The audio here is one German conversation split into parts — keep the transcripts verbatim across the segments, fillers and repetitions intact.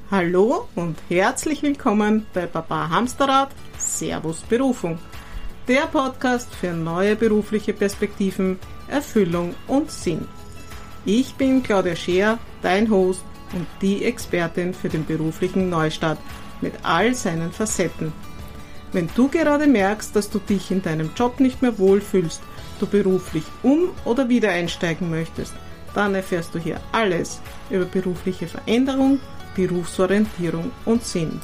Hallo und herzlich willkommen bei Papa Hamsterrad, Servus Berufung, der Podcast für neue berufliche Perspektiven, Erfüllung und Sinn. Ich bin Claudia Scheer, dein Host und die Expertin für den beruflichen Neustart mit all seinen Facetten. Wenn du gerade merkst, dass du dich in deinem Job nicht mehr wohlfühlst, du beruflich um- oder wieder einsteigen möchtest, dann erfährst du hier alles über berufliche Veränderung, Berufsorientierung und Sinn.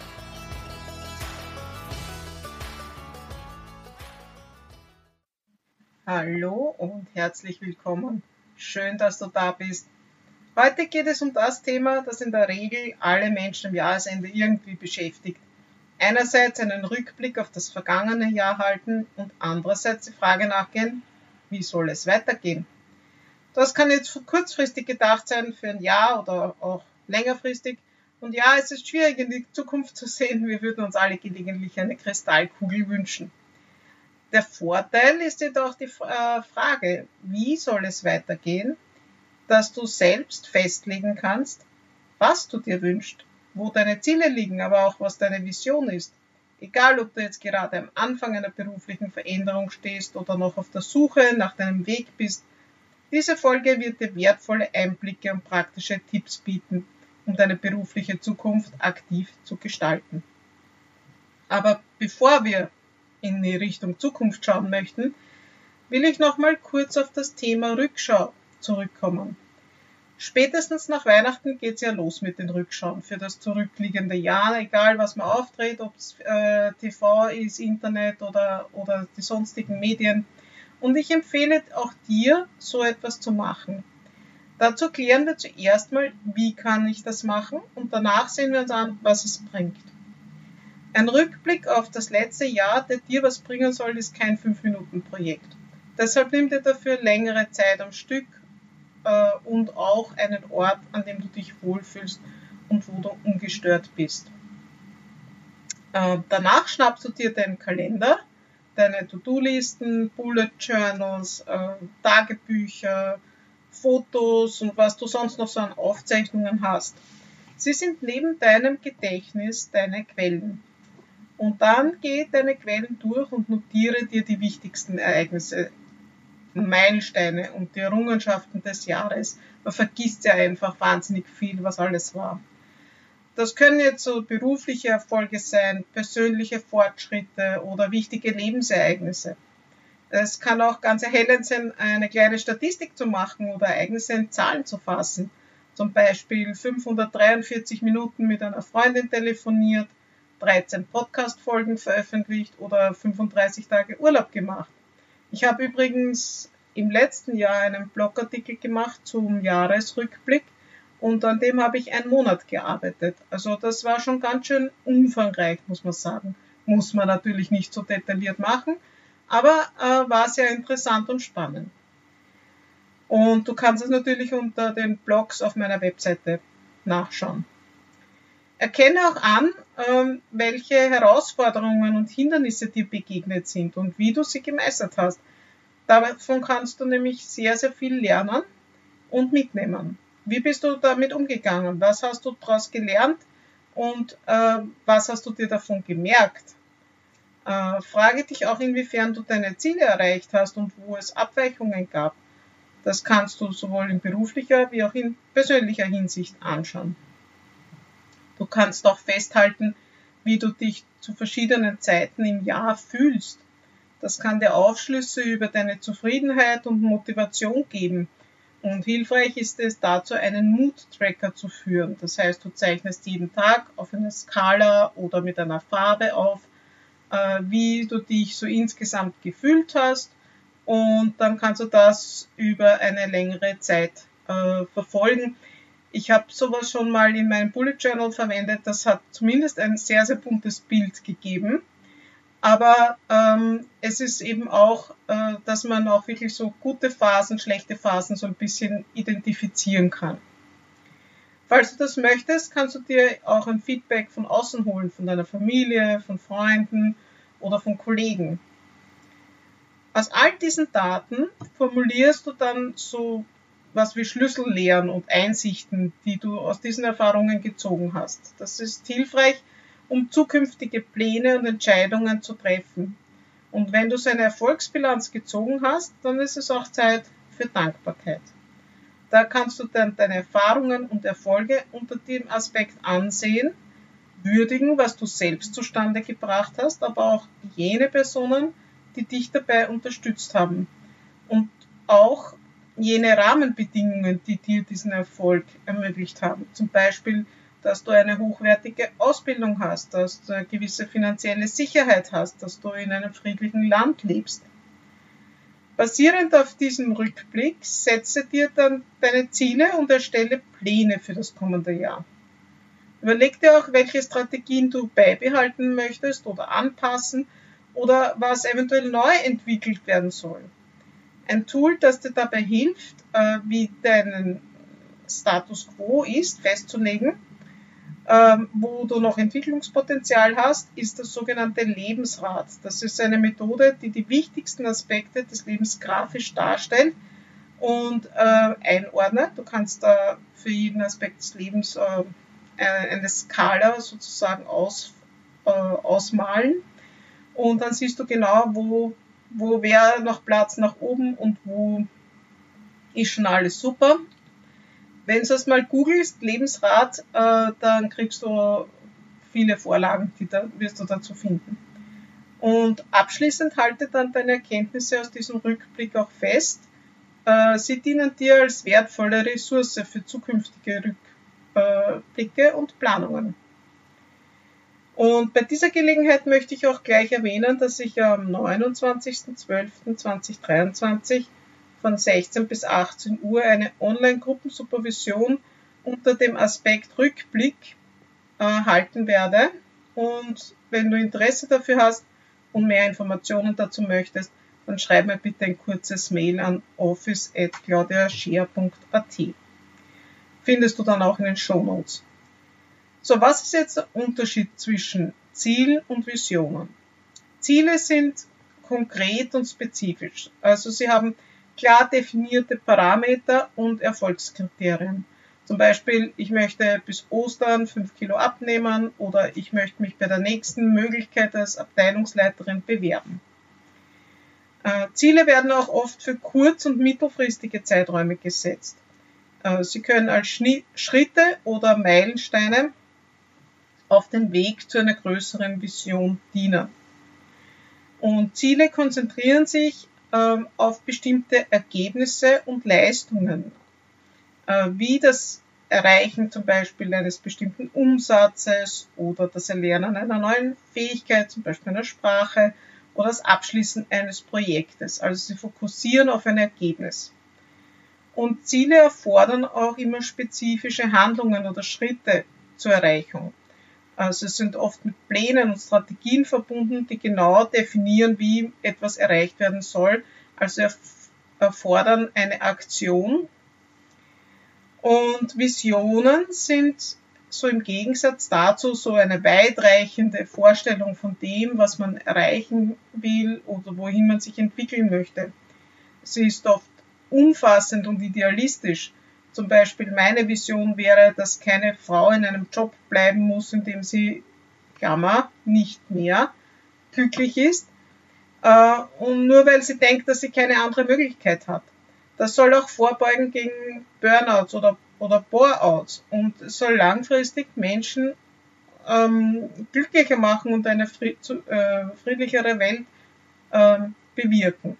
Hallo und herzlich willkommen. Schön, dass du da bist. Heute geht es um das Thema, das in der Regel alle Menschen am Jahresende irgendwie beschäftigt. Einerseits einen Rückblick auf das vergangene Jahr halten und andererseits die Frage nachgehen, wie soll es weitergehen? Das kann jetzt kurzfristig gedacht sein für ein Jahr oder auch längerfristig. Und ja, es ist schwierig in die Zukunft zu sehen. Wir würden uns alle gelegentlich eine Kristallkugel wünschen. Der Vorteil ist jedoch die Frage, wie soll es weitergehen, dass du selbst festlegen kannst, was du dir wünschst, wo deine Ziele liegen, aber auch was deine Vision ist. Egal, ob du jetzt gerade am Anfang einer beruflichen Veränderung stehst oder noch auf der Suche nach deinem Weg bist. Diese Folge wird dir wertvolle Einblicke und praktische Tipps bieten, um deine berufliche Zukunft aktiv zu gestalten. Aber bevor wir in die Richtung Zukunft schauen möchten, will ich noch mal kurz auf das Thema Rückschau zurückkommen. Spätestens nach Weihnachten geht es ja los mit den Rückschauen für das zurückliegende Jahr, egal was man auftritt, ob es äh, T V ist, Internet oder, oder die sonstigen Medien. Und ich empfehle auch dir, so etwas zu machen. Dazu klären wir zuerst mal, wie kann ich das machen, und danach sehen wir uns an, was es bringt. Ein Rückblick auf das letzte Jahr, der dir was bringen soll, ist kein fünf Minuten Projekt. Deshalb nimm dir dafür längere Zeit am Stück äh, und auch einen Ort, an dem du dich wohlfühlst und wo du ungestört bist. Äh, danach schnappst du dir deinen Kalender, deine To-Do-Listen, Bullet Journals, äh, Tagebücher, Fotos und was du sonst noch so an Aufzeichnungen hast. Sie sind neben deinem Gedächtnis deine Quellen. Und dann geh deine Quellen durch und notiere dir die wichtigsten Ereignisse, Meilensteine und die Errungenschaften des Jahres. Man vergisst ja einfach wahnsinnig viel, was alles war. Das können jetzt so berufliche Erfolge sein, persönliche Fortschritte oder wichtige Lebensereignisse. Es kann auch ganz erhellend sein, eine kleine Statistik zu machen oder Ereignisse in Zahlen zu fassen. Zum Beispiel fünfhundertdreiundvierzig Minuten mit einer Freundin telefoniert, dreizehn Podcast-Folgen veröffentlicht oder fünfunddreißig Tage Urlaub gemacht. Ich habe übrigens im letzten Jahr einen Blogartikel gemacht zum Jahresrückblick und an dem habe ich einen Monat gearbeitet. Also das war schon ganz schön umfangreich, muss man sagen. Muss man natürlich nicht so detailliert machen, aber äh, war sehr interessant und spannend. Und du kannst es natürlich unter den Blogs auf meiner Webseite nachschauen. Erkenne auch an, ähm, welche Herausforderungen und Hindernisse dir begegnet sind und wie du sie gemeistert hast. Davon kannst du nämlich sehr, sehr viel lernen und mitnehmen. Wie bist du damit umgegangen? Was hast du daraus gelernt und äh, was hast du dir davon gemerkt? Äh, frage dich auch, inwiefern du deine Ziele erreicht hast und wo es Abweichungen gab. Das kannst du sowohl in beruflicher wie auch in persönlicher Hinsicht anschauen. Du kannst auch festhalten, wie du dich zu verschiedenen Zeiten im Jahr fühlst. Das kann dir Aufschlüsse über deine Zufriedenheit und Motivation geben. Und hilfreich ist es dazu, einen Mood-Tracker zu führen. Das heißt, du zeichnest jeden Tag auf einer Skala oder mit einer Farbe auf, wie du dich so insgesamt gefühlt hast, und dann kannst du das über eine längere Zeit äh, verfolgen. Ich habe sowas schon mal in meinem Bullet Journal verwendet, das hat zumindest ein sehr, sehr buntes Bild gegeben, aber ähm, es ist eben auch, äh, dass man auch wirklich so gute Phasen, schlechte Phasen so ein bisschen identifizieren kann. Falls du das möchtest, kannst du dir auch ein Feedback von außen holen, von deiner Familie, von Freunden oder von Kollegen. Aus all diesen Daten formulierst du dann so was wie Schlüssellehren und Einsichten, die du aus diesen Erfahrungen gezogen hast. Das ist hilfreich, um zukünftige Pläne und Entscheidungen zu treffen. Und wenn du so eine Erfolgsbilanz gezogen hast, dann ist es auch Zeit für Dankbarkeit. Da kannst du dann deine Erfahrungen und Erfolge unter dem Aspekt ansehen, würdigen, was du selbst zustande gebracht hast, aber auch jene Personen, die dich dabei unterstützt haben. Und auch jene Rahmenbedingungen, die dir diesen Erfolg ermöglicht haben. Zum Beispiel, dass du eine hochwertige Ausbildung hast, dass du eine gewisse finanzielle Sicherheit hast, dass du in einem friedlichen Land lebst. Basierend auf diesem Rückblick setze dir dann deine Ziele und erstelle Pläne für das kommende Jahr. Überleg dir auch, welche Strategien du beibehalten möchtest oder anpassen oder was eventuell neu entwickelt werden soll. Ein Tool, das dir dabei hilft, wie dein Status quo ist, festzulegen, wo du noch Entwicklungspotenzial hast, ist das sogenannte Lebensrad. Das ist eine Methode, die die wichtigsten Aspekte des Lebens grafisch darstellt und einordnet. Du kannst da für jeden Aspekt des Lebens eine Skala sozusagen aus, ausmalen und dann siehst du genau, wo wo wäre noch Platz nach oben und wo ist schon alles super. Wenn du es mal googelst, Lebensrat, äh, dann kriegst du viele Vorlagen, die da wirst du dazu finden. Und abschließend halte dann deine Erkenntnisse aus diesem Rückblick auch fest. Äh, sie dienen dir als wertvolle Ressource für zukünftige Rückblicke und Planungen. Und bei dieser Gelegenheit möchte ich auch gleich erwähnen, dass ich am neunundzwanzigsten zwölften zweitausenddreiundzwanzig von sechzehn bis achtzehn Uhr eine Online-Gruppensupervision unter dem Aspekt Rückblick äh, halten werde. Und wenn du Interesse dafür hast und mehr Informationen dazu möchtest, dann schreib mir bitte ein kurzes Mail an office at claudiascheer punkt a t. Findest du dann auch in den Shownotes. So, was ist jetzt der Unterschied zwischen Ziel und Visionen? Ziele sind konkret und spezifisch. Also sie haben klar definierte Parameter und Erfolgskriterien. Zum Beispiel, ich möchte bis Ostern fünf Kilo abnehmen oder ich möchte mich bei der nächsten Möglichkeit als Abteilungsleiterin bewerben. Äh, Ziele werden auch oft für kurz- und mittelfristige Zeiträume gesetzt. Äh, sie können als Schni- Schritte oder Meilensteine auf den Weg zu einer größeren Vision dienen. Und Ziele konzentrieren sich äh, auf bestimmte Ergebnisse und Leistungen, äh, wie das Erreichen zum Beispiel eines bestimmten Umsatzes oder das Erlernen einer neuen Fähigkeit, zum Beispiel einer Sprache oder das Abschließen eines Projektes. Also sie fokussieren auf ein Ergebnis. Und Ziele erfordern auch immer spezifische Handlungen oder Schritte zur Erreichung. Also es sind oft mit Plänen und Strategien verbunden, die genau definieren, wie etwas erreicht werden soll. Also erfordern eine Aktion. Und Visionen sind so im Gegensatz dazu so eine weitreichende Vorstellung von dem, was man erreichen will oder wohin man sich entwickeln möchte. Sie ist oft umfassend und idealistisch. Zum Beispiel meine Vision wäre, dass keine Frau in einem Job bleiben muss, in dem sie, Klammer, nicht mehr glücklich ist, äh, und nur weil sie denkt, dass sie keine andere Möglichkeit hat. Das soll auch vorbeugen gegen Burnouts oder, oder Bore-outs und soll langfristig Menschen ähm, glücklicher machen und eine fried, äh, friedlichere Welt äh, bewirken.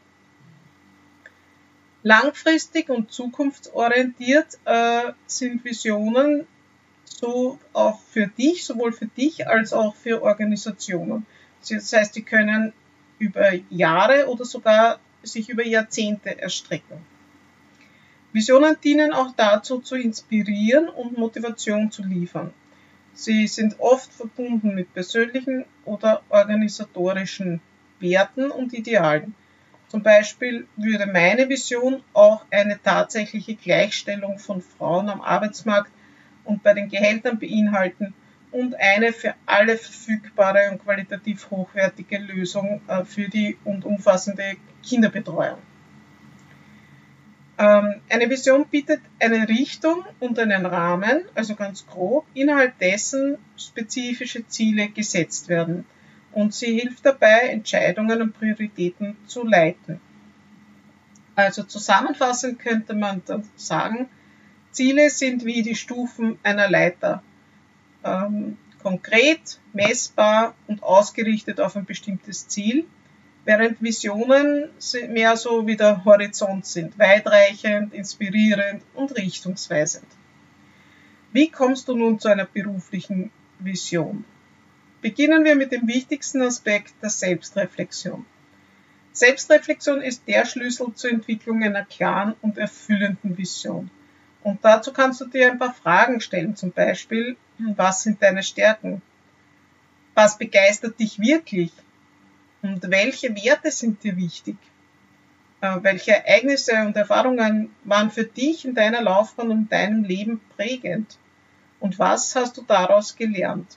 Langfristig und zukunftsorientiert äh, sind Visionen so auch für dich, sowohl für dich als auch für Organisationen. Das heißt, die können über Jahre oder sogar sich über Jahrzehnte erstrecken. Visionen dienen auch dazu, zu inspirieren und Motivation zu liefern. Sie sind oft verbunden mit persönlichen oder organisatorischen Werten und Idealen. Zum Beispiel würde meine Vision auch eine tatsächliche Gleichstellung von Frauen am Arbeitsmarkt und bei den Gehältern beinhalten und eine für alle verfügbare und qualitativ hochwertige Lösung für die und umfassende Kinderbetreuung. Ähm, eine Vision bietet eine Richtung und einen Rahmen, also ganz grob, innerhalb dessen spezifische Ziele gesetzt werden. Und sie hilft dabei, Entscheidungen und Prioritäten zu leiten. Also zusammenfassend könnte man dann sagen, Ziele sind wie die Stufen einer Leiter. Ähm, konkret, messbar und ausgerichtet auf ein bestimmtes Ziel, während Visionen mehr so wie der Horizont sind, weitreichend, inspirierend und richtungsweisend. Wie kommst du nun zu einer beruflichen Vision? Beginnen wir mit dem wichtigsten Aspekt der Selbstreflexion. Selbstreflexion ist der Schlüssel zur Entwicklung einer klaren und erfüllenden Vision. Und dazu kannst du dir ein paar Fragen stellen, zum Beispiel, was sind deine Stärken? Was begeistert dich wirklich? Und welche Werte sind dir wichtig? Welche Ereignisse und Erfahrungen waren für dich in deiner Laufbahn und deinem Leben prägend? Und was hast du daraus gelernt?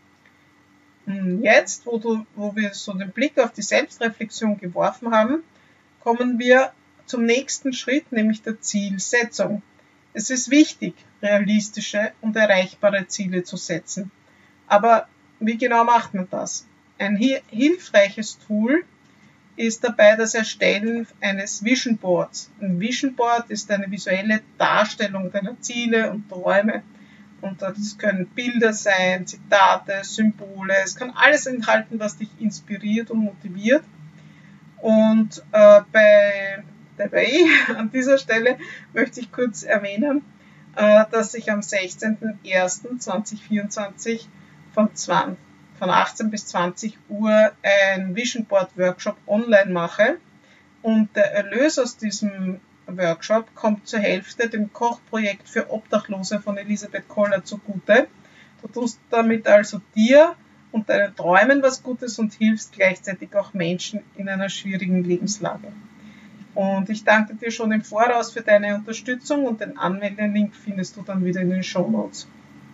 Jetzt, wo, du, wo wir so den Blick auf die Selbstreflexion geworfen haben, kommen wir zum nächsten Schritt, nämlich der Zielsetzung. Es ist wichtig, realistische und erreichbare Ziele zu setzen. Aber wie genau macht man das? Ein hilfreiches Tool ist dabei das Erstellen eines Vision Boards. Ein Vision Board ist eine visuelle Darstellung deiner Ziele und Träume. Und das können Bilder sein, Zitate, Symbole. Es kann alles enthalten, was dich inspiriert und motiviert. Und äh, bei dabei an dieser Stelle möchte ich kurz erwähnen, äh, dass ich am sechzehnten ersten zweitausendvierundzwanzig von, zwanzig, von achtzehn bis zwanzig Uhr ein Vision Board Workshop online mache. Und der Erlös aus diesem Workshop kommt zur Hälfte dem Kochprojekt für Obdachlose von Elisabeth Koller zugute. Du tust damit also dir und deinen Träumen was Gutes und hilfst gleichzeitig auch Menschen in einer schwierigen Lebenslage. Und ich danke dir schon im Voraus für deine Unterstützung und den Anmeldelink findest du dann wieder in den Shownotes.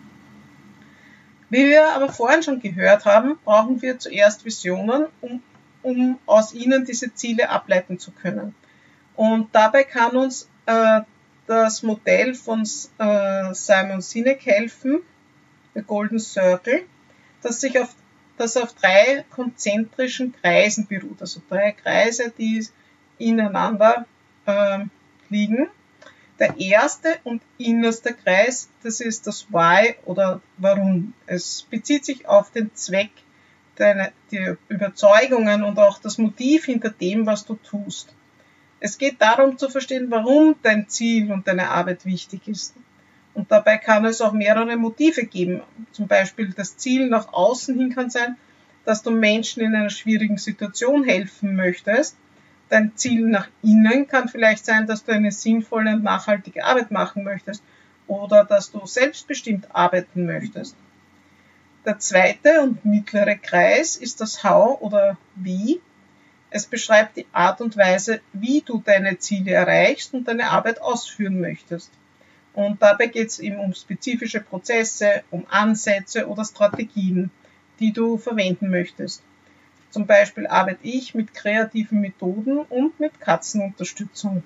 Wie wir aber vorhin schon gehört haben, brauchen wir zuerst Visionen, um, um aus ihnen diese Ziele ableiten zu können. Und dabei kann uns äh, das Modell von äh, Simon Sinek helfen, der Golden Circle, das sich auf, das auf drei konzentrischen Kreisen beruht, also drei Kreise, die ineinander äh, liegen. Der erste und innerste Kreis, das ist das Why oder Warum. Es bezieht sich auf den Zweck, deine, die Überzeugungen und auch das Motiv hinter dem, was du tust. Es geht darum zu verstehen, warum dein Ziel und deine Arbeit wichtig ist. Und dabei kann es auch mehrere Motive geben. Zum Beispiel das Ziel nach außen hin kann sein, dass du Menschen in einer schwierigen Situation helfen möchtest. Dein Ziel nach innen kann vielleicht sein, dass du eine sinnvolle und nachhaltige Arbeit machen möchtest oder dass du selbstbestimmt arbeiten möchtest. Der zweite und mittlere Kreis ist das How oder Wie. Es beschreibt die Art und Weise, wie du deine Ziele erreichst und deine Arbeit ausführen möchtest. Und dabei geht es eben um spezifische Prozesse, um Ansätze oder Strategien, die du verwenden möchtest. Zum Beispiel arbeite ich mit kreativen Methoden und mit Katzenunterstützung.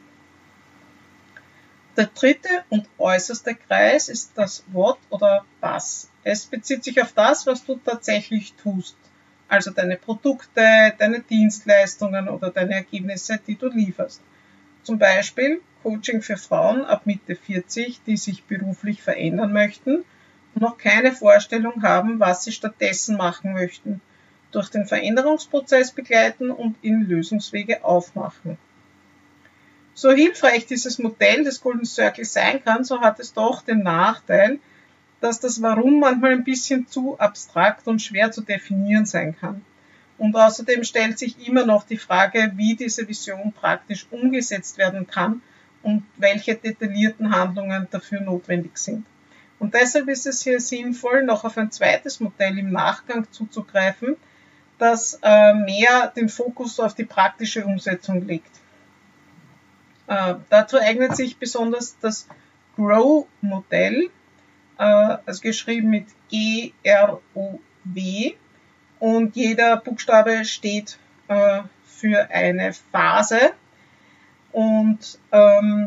Der dritte und äußerste Kreis ist das What oder Was. Es bezieht sich auf das, was du tatsächlich tust. Also deine Produkte, deine Dienstleistungen oder deine Ergebnisse, die du lieferst. Zum Beispiel Coaching für Frauen ab Mitte vierzig, die sich beruflich verändern möchten und noch keine Vorstellung haben, was sie stattdessen machen möchten. Durch den Veränderungsprozess begleiten und ihnen Lösungswege aufmachen. So hilfreich dieses Modell des Golden Circle sein kann, so hat es doch den Nachteil, dass das Warum manchmal ein bisschen zu abstrakt und schwer zu definieren sein kann. Und außerdem stellt sich immer noch die Frage, wie diese Vision praktisch umgesetzt werden kann und welche detaillierten Handlungen dafür notwendig sind. Und deshalb ist es hier sinnvoll, noch auf ein zweites Modell im Nachgang zuzugreifen, das äh, mehr den Fokus auf die praktische Umsetzung legt. Äh, dazu eignet sich besonders das Grow-Modell, äh, also geschrieben mit G R O W, und jeder Buchstabe steht äh, für eine Phase. Und ähm,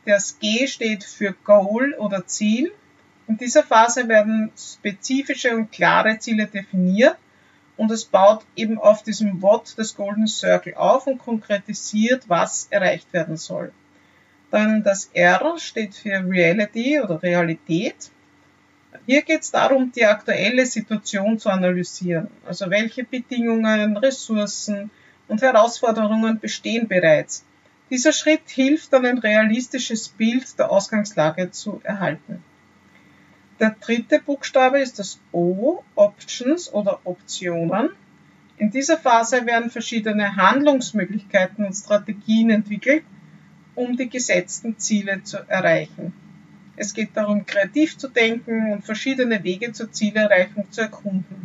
Das G steht für Goal oder Ziel. In dieser Phase werden spezifische und klare Ziele definiert und es baut eben auf diesem What des Golden Circle auf und konkretisiert, was erreicht werden soll. Dann das R steht für Reality oder Realität. Hier geht es darum, die aktuelle Situation zu analysieren. Also welche Bedingungen, Ressourcen und Herausforderungen bestehen bereits. Dieser Schritt hilft dann, ein realistisches Bild der Ausgangslage zu erhalten. Der dritte Buchstabe ist das O, Options oder Optionen. In dieser Phase werden verschiedene Handlungsmöglichkeiten und Strategien entwickelt, um die gesetzten Ziele zu erreichen. Es geht darum, kreativ zu denken und verschiedene Wege zur Zielerreichung zu erkunden.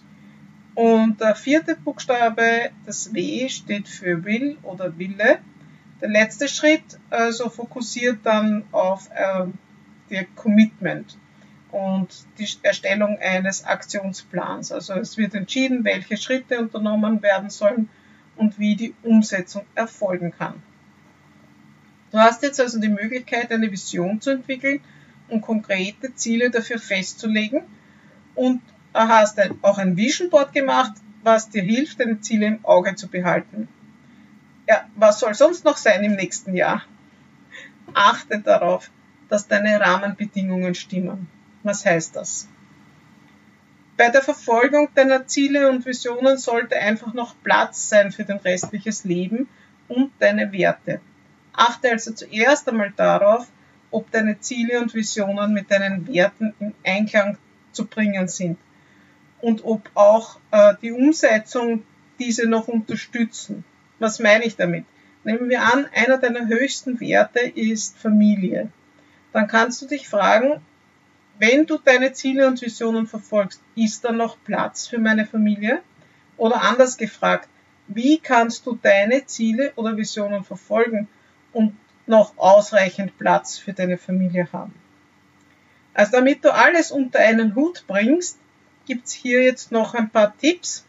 Und der vierte Buchstabe, das W, steht für Will oder Wille. Der letzte Schritt also fokussiert dann auf äh, die Commitment und die Erstellung eines Aktionsplans. Also es wird entschieden, welche Schritte unternommen werden sollen und wie die Umsetzung erfolgen kann. Du hast jetzt also die Möglichkeit, eine Vision zu entwickeln und konkrete Ziele dafür festzulegen und hast auch ein Vision Board gemacht, was dir hilft, deine Ziele im Auge zu behalten. Ja, was soll sonst noch sein im nächsten Jahr? Achte darauf, dass deine Rahmenbedingungen stimmen. Was heißt das? Bei der Verfolgung deiner Ziele und Visionen sollte einfach noch Platz sein für dein restliches Leben und deine Werte. Achte also zuerst einmal darauf, ob deine Ziele und Visionen mit deinen Werten in Einklang zu bringen sind und ob auch äh, die Umsetzung diese noch unterstützen. Was meine ich damit? Nehmen wir an, einer deiner höchsten Werte ist Familie. Dann kannst du dich fragen, wenn du deine Ziele und Visionen verfolgst, ist da noch Platz für meine Familie? Oder anders gefragt, wie kannst du deine Ziele oder Visionen verfolgen und noch ausreichend Platz für deine Familie haben? Also damit du alles unter einen Hut bringst, gibt es hier jetzt noch ein paar Tipps.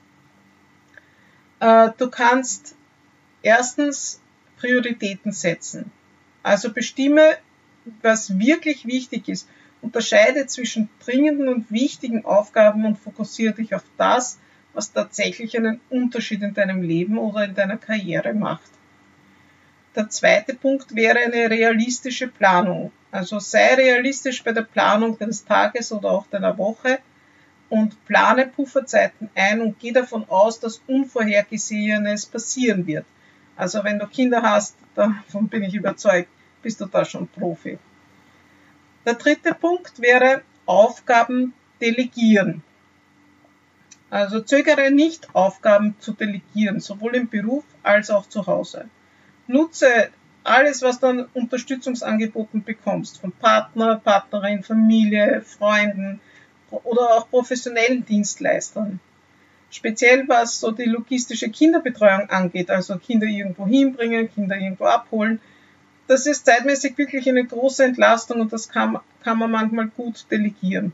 Äh, du kannst erstens Prioritäten setzen. Also bestimme, was wirklich wichtig ist. Unterscheide zwischen dringenden und wichtigen Aufgaben und fokussiere dich auf das, was tatsächlich einen Unterschied in deinem Leben oder in deiner Karriere macht. Der zweite Punkt wäre eine realistische Planung. Also sei realistisch bei der Planung deines Tages oder auch deiner Woche und plane Pufferzeiten ein und geh davon aus, dass Unvorhergesehenes passieren wird. Also wenn du Kinder hast, davon bin ich überzeugt, bist du da schon Profi. Der dritte Punkt wäre Aufgaben delegieren. Also zögere nicht, Aufgaben zu delegieren, sowohl im Beruf als auch zu Hause. Nutze alles, was du an Unterstützungsangeboten bekommst, von Partner, Partnerin, Familie, Freunden oder auch professionellen Dienstleistern. Speziell was so die logistische Kinderbetreuung angeht, also Kinder irgendwo hinbringen, Kinder irgendwo abholen. Das ist zeitmäßig wirklich eine große Entlastung und das kann, kann man manchmal gut delegieren.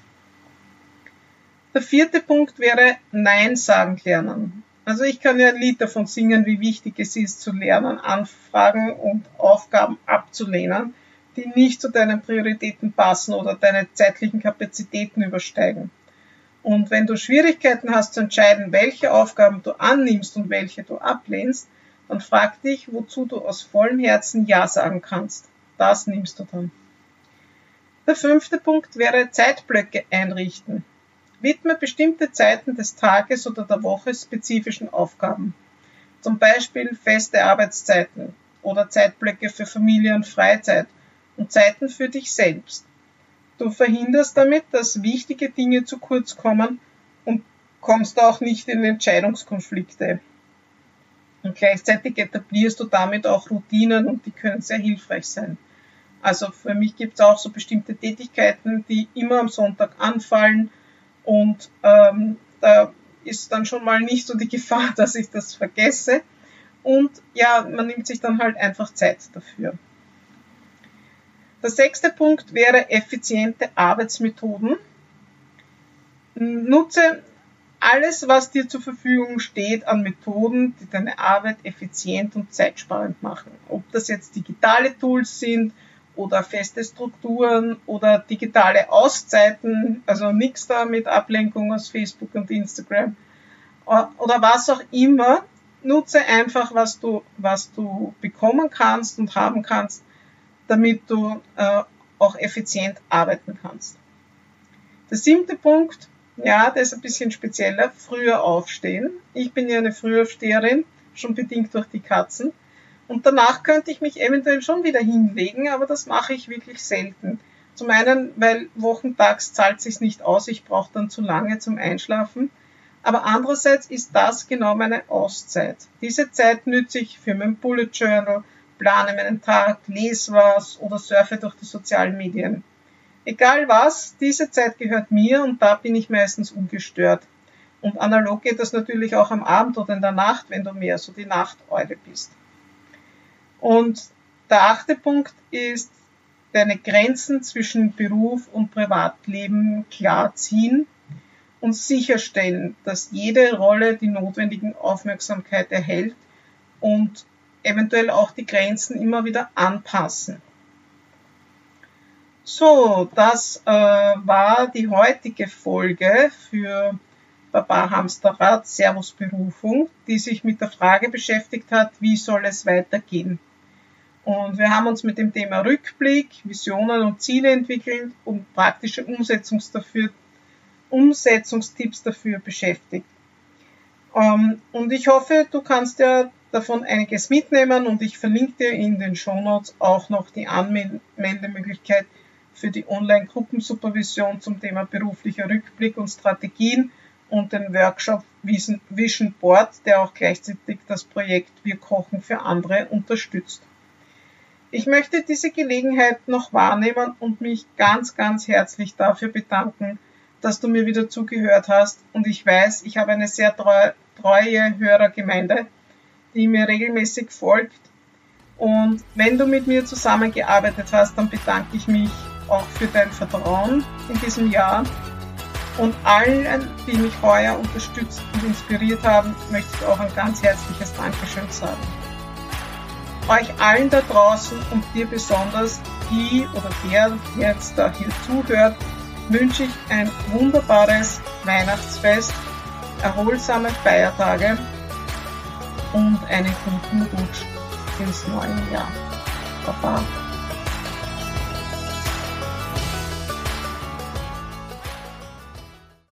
Der vierte Punkt wäre Nein sagen lernen. Also ich kann ja ein Lied davon singen, wie wichtig es ist zu lernen, Anfragen und Aufgaben abzulehnen, die nicht zu deinen Prioritäten passen oder deine zeitlichen Kapazitäten übersteigen. Und wenn du Schwierigkeiten hast zu entscheiden, welche Aufgaben du annimmst und welche du ablehnst, dann frag dich, wozu du aus vollem Herzen Ja sagen kannst. Das nimmst du dann. Der fünfte Punkt wäre Zeitblöcke einrichten. Widme bestimmte Zeiten des Tages oder der Woche spezifischen Aufgaben. Zum Beispiel feste Arbeitszeiten oder Zeitblöcke für Familie und Freizeit und Zeiten für dich selbst. Du verhinderst damit, dass wichtige Dinge zu kurz kommen und kommst auch nicht in Entscheidungskonflikte. Und gleichzeitig etablierst du damit auch Routinen und die können sehr hilfreich sein. Also für mich gibt es auch so bestimmte Tätigkeiten, die immer am Sonntag anfallen und ähm, da ist dann schon mal nicht so die Gefahr, dass ich das vergesse. Und ja, man nimmt sich dann halt einfach Zeit dafür. Der sechste Punkt wäre effiziente Arbeitsmethoden. Nutze alles, was dir zur Verfügung steht an Methoden, die deine Arbeit effizient und zeitsparend machen. Ob das jetzt digitale Tools sind oder feste Strukturen oder digitale Auszeiten, also nichts da mit Ablenkung aus Facebook und Instagram oder was auch immer. Nutze einfach, was du, was du bekommen kannst und haben kannst, damit du äh, auch effizient arbeiten kannst. Der siebte Punkt, ja, der ist ein bisschen spezieller, früher aufstehen. Ich bin ja eine Frühaufsteherin, schon bedingt durch die Katzen. Und danach könnte ich mich eventuell schon wieder hinlegen, aber das mache ich wirklich selten. Zum einen, weil wochentags zahlt sich's nicht aus, ich brauche dann zu lange zum Einschlafen. Aber andererseits ist das genau meine Auszeit. Diese Zeit nütze ich für mein Bullet Journal, plane meinen Tag, lese was oder surfe durch die sozialen Medien. Egal was, diese Zeit gehört mir und da bin ich meistens ungestört. Und analog geht das natürlich auch am Abend oder in der Nacht, wenn du mehr so die Nachteule bist. Und der achte Punkt ist, deine Grenzen zwischen Beruf und Privatleben klar ziehen und sicherstellen, dass jede Rolle die notwendigen Aufmerksamkeit erhält und eventuell auch die Grenzen immer wieder anpassen. So, das äh, war die heutige Folge für Baba Hamsterrad Servus Berufung, die sich mit der Frage beschäftigt hat, wie soll es weitergehen. Und wir haben uns mit dem Thema Rückblick, Visionen und Ziele entwickelt und praktische Umsetzungs dafür Umsetzungstipps dafür beschäftigt. Ähm, und ich hoffe, du kannst ja davon einiges mitnehmen und ich verlinke dir in den Shownotes auch noch die Anmeldemöglichkeit für die Online-Gruppensupervision zum Thema beruflicher Rückblick und Strategien und den Workshop Vision Board, der auch gleichzeitig das Projekt Wir kochen für andere unterstützt. Ich möchte diese Gelegenheit noch wahrnehmen und mich ganz, ganz herzlich dafür bedanken, dass du mir wieder zugehört hast und ich weiß, ich habe eine sehr treue, treue Hörergemeinde, die mir regelmäßig folgt und wenn du mit mir zusammengearbeitet hast, dann bedanke ich mich auch für dein Vertrauen in diesem Jahr und allen, die mich heuer unterstützt und inspiriert haben, möchte ich auch ein ganz herzliches Dankeschön sagen. Euch allen da draußen und dir besonders, die oder der, der jetzt da hier zuhört, wünsche ich ein wunderbares Weihnachtsfest, erholsame Feiertage und einen guten Rutsch ins neue Jahr. Baba.